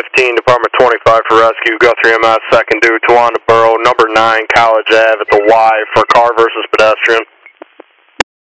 15, Department 25 for rescue. Guthrie MS, second due, Tawanda Borough, number 9, College Ave at the Y for car versus pedestrian.